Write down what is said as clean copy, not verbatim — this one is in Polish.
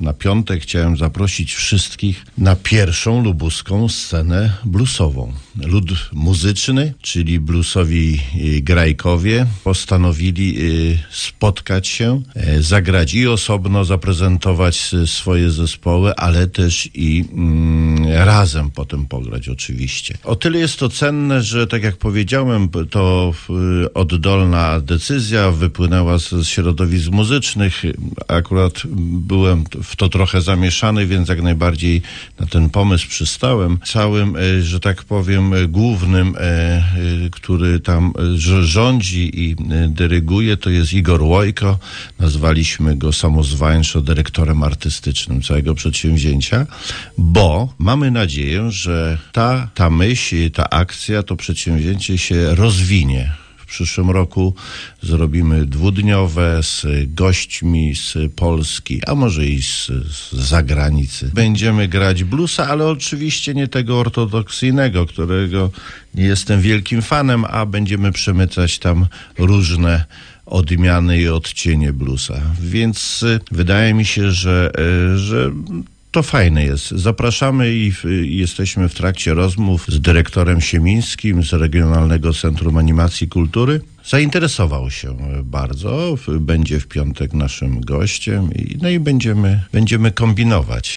na piątek chciałem zaprosić wszystkich na pierwszą lubuską scenę bluesową. Lud muzyczny, czyli bluesowi grajkowie, postanowili spotkać się, zagrać i osobno, zaprezentować swoje zespoły, ale też i razem potem pograć oczywiście. O tyle jest to cenne, że tak jak powiedziałem, to oddolna decyzja wypłynęła z środowisk muzycznych. Akurat byłem w to trochę zamieszany, więc jak najbardziej na ten pomysł przystałem. Całym, że tak powiem, głównym, który tam rządzi i dyryguje, to jest Igor Łojko. Nazwaliśmy go samozwańczo dyrektorem artystycznym całego przedsięwzięcia, bo mamy nadzieję, że ta myśl, ta akcja, to przedsięwzięcie się rozwinie. W przyszłym roku zrobimy dwudniowe z gośćmi z Polski, a może i z zagranicy. Będziemy grać bluesa, ale oczywiście nie tego ortodoksyjnego, którego nie jestem wielkim fanem, a będziemy przemycać tam różne odmiany i odcienie bluesa. Więc wydaje mi się, że to fajne jest. Zapraszamy i jesteśmy w trakcie rozmów z dyrektorem Siemińskim z Regionalnego Centrum Animacji Kultury. Zainteresował się bardzo. Będzie w piątek naszym gościem i będziemy kombinować.